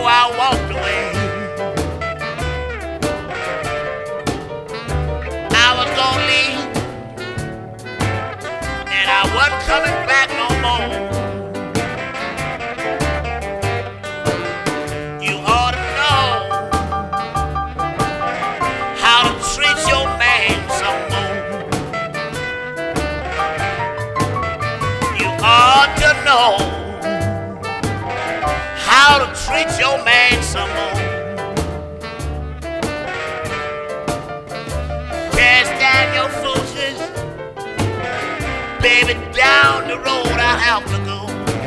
I walked away. I was gonna leave, and I wasn't coming back no more. You ought to know how to treat your man some more. You ought to know how to treat your man some more. Cast down your foolishness, baby, down the road I have to go.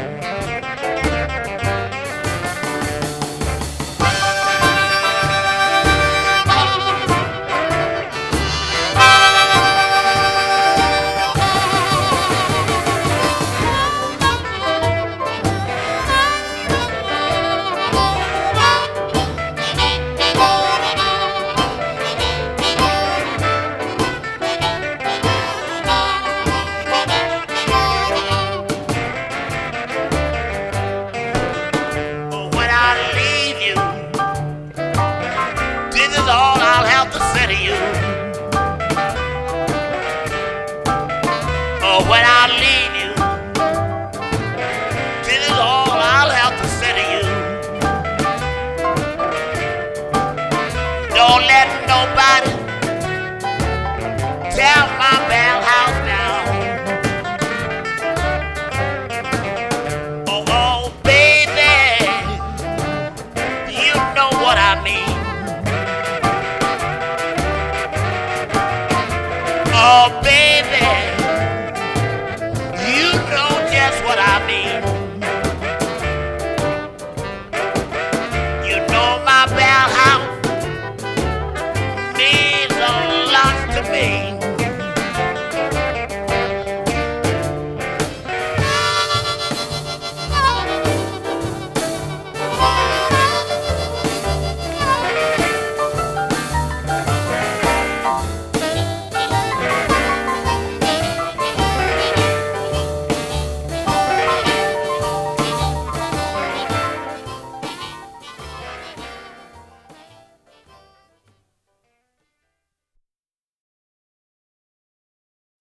All I'll have to say to you. Oh, when I leave you, this is all I'll have to say to you. Don't let nobody tear my bell house down. Oh, baby, you know what I mean. Oh, baby, you know just what I mean. You know my